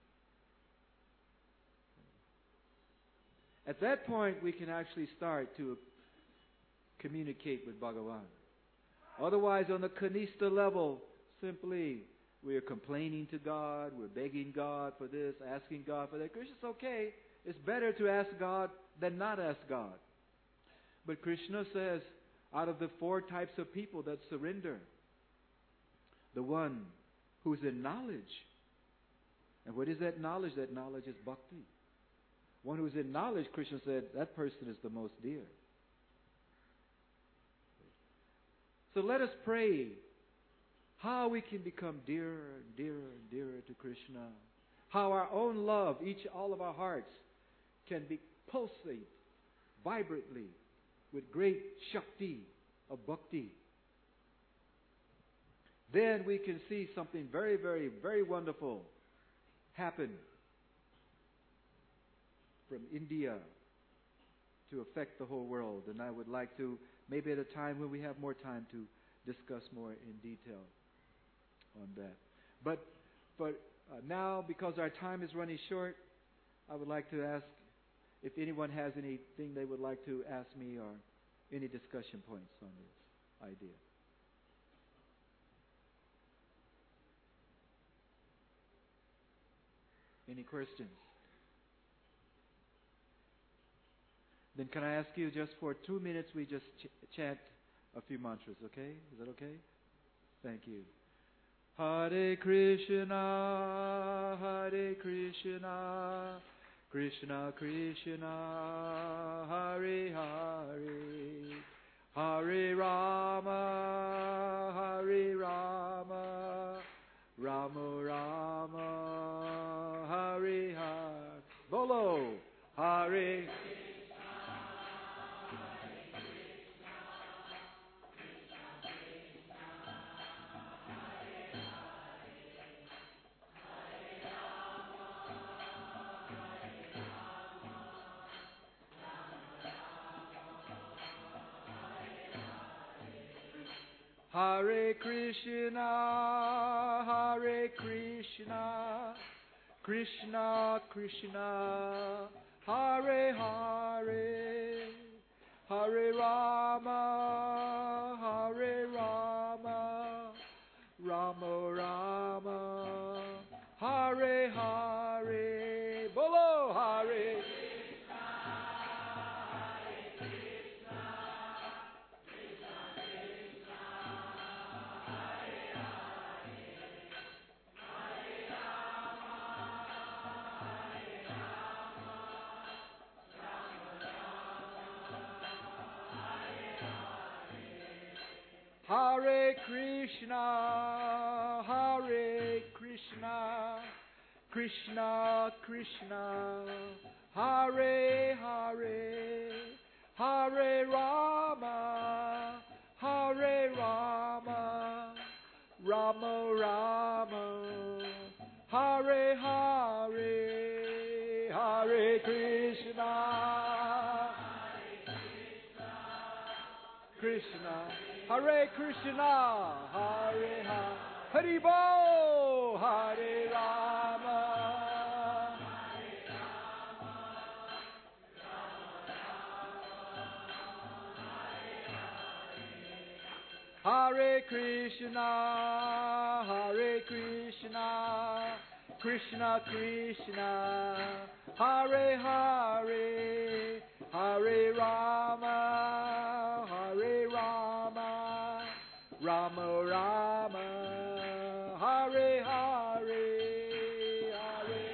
At that point, we can actually start to communicate with Bhagavan. Otherwise, on the Kanistha level, simply we are complaining to God, we're begging God for this, asking God for that. Krishna's okay. It's better to ask God than not ask God. But Krishna says, out of the four types of people that surrender, the one who's in knowledge. And what is that knowledge? That knowledge is bhakti. One who's in knowledge, Krishna said, that person is the most dear. So let us pray how we can become dearer and dearer and dearer to Krishna, how our own love, each, all of our hearts, can be pulsate vibrantly with great Shakti of Bhakti. Then we can see something very, very, very wonderful happen from India to affect the whole world. And I would like to, maybe at a time when we have more time, to discuss more in detail on that. But, but uh, now, because our time is running short, I would like to ask if anyone has anything they would like to ask me or any discussion points on this idea. Any questions? Then can I ask you, just for two minutes, we just ch- chant a few mantras, okay? Is that okay? Thank you. Hare Krishna, Hare Krishna, Krishna Krishna, Hare Hare, Hare Rama, Hare Rama, Rama Rama, Hare Hare. Bolo, Hare Hare Krishna, Hare Krishna, Krishna Krishna, Hare Hare, Hare Rama, Hare Rama, Rama Rama, Hare Hare. Bolo, Hare Hare Krishna, Hare Krishna, Krishna Krishna, Hare Hare, Hare Rama, Hare Rama, Rama Rama, Hare Hare, Hare Krishna, Krishna, Hare Krishna, Hare Hare, Haribo, Hare Rama, Hare Krishna, Hare Krishna, Krishna Krishna, Hare Hare, Hare Rama, Hare Rama, Rama Rama, Hare Hare, Hare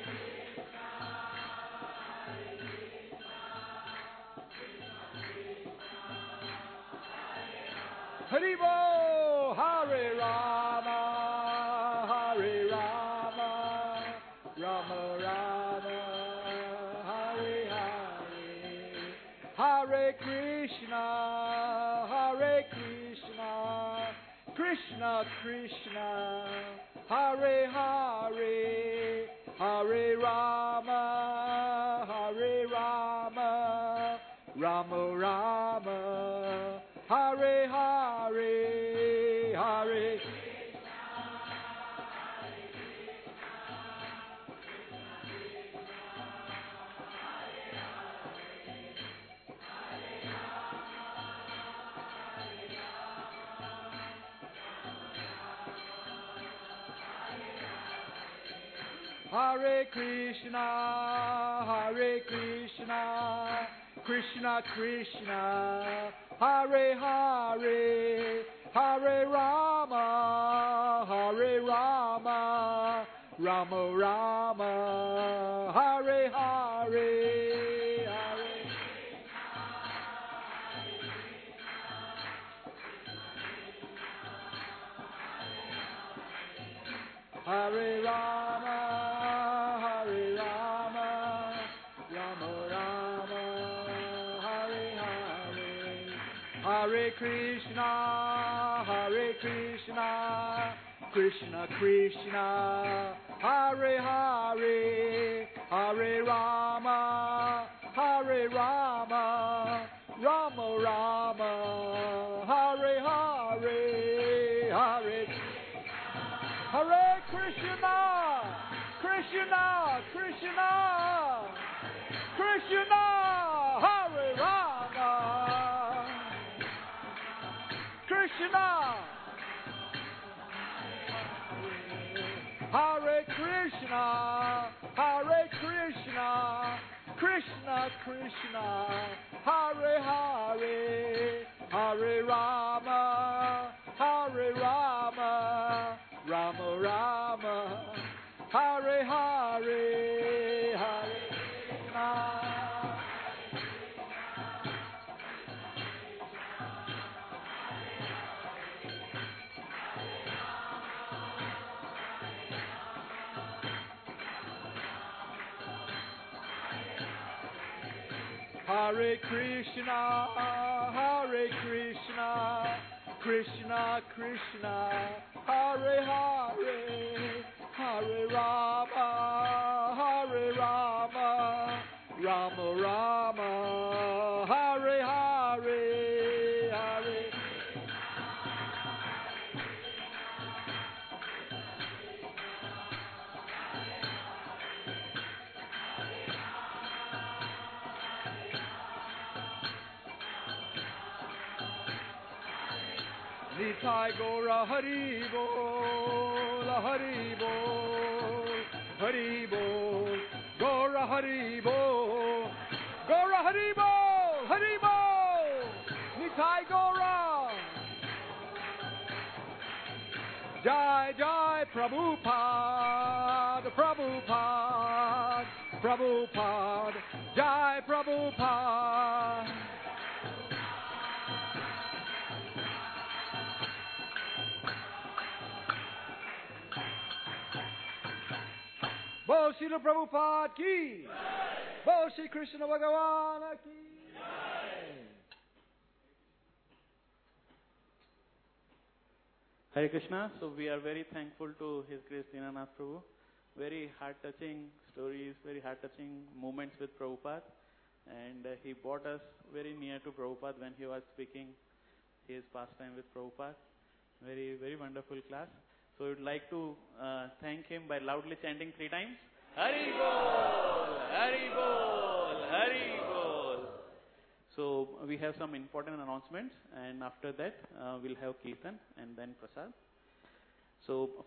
Haribo, Hare Rama, Hare Rama, Rama Rama, Hare Hare, Hare Krishna, Hare Krishna, Krishna Krishna, Hare Hare, Hare Rama, Hare Rama, Rama Rama, Hare Hare, Hare Hare Krishna, Hare Krishna, Krishna Krishna, Hare Hare, Hare Rama, Hare Rama, Rama Rama, Hare Hare, Hare Hare Rama, Hare Krishna, Hare Krishna, Krishna Krishna, Hare Hare, Hare Rama, Hare Rama, Rama Rama, Hare Hare, Hare Hare Krishna, Krishna, Krishna, Krishna, Hare Rama, Krishna, Hare Krishna, Hare Krishna, Krishna Krishna, Hare Hare, Hare Rama, Hare Rama, Rama Rama, Hare Hare, Hare Krishna. Hare Krishna, Hare Krishna, Krishna Krishna, Hare Hare, Hare Rama, Hare Rama, Rama Rama, Hare Hare, Hare. Nitai Gora Hari Bol, Hari Bol, Hari Bol, Gora Hari Bol, Gora Hari Bol, Hari Bol, Nitai Gora. Jai Jai Prabhupada, Prabhupada, Prabhupada, Jai Prabhupada. Bol Srila Prabhupada ki, Bol Shri Krishna Bhagavana ki. Hare Krishna. So we are very thankful to His Grace Dinanath Prabhu. Very heart-touching stories, very heart-touching moments with Prabhupada. And uh, he brought us very near to Prabhupada when he was speaking his pastime with Prabhupada. Very, very wonderful class. So we would like to uh, thank him by loudly chanting three times. Hari Bol! Hari Bol! Hari Bol! So we have some important announcements, and after that uh, we'll have Kirtan and then Prasad. So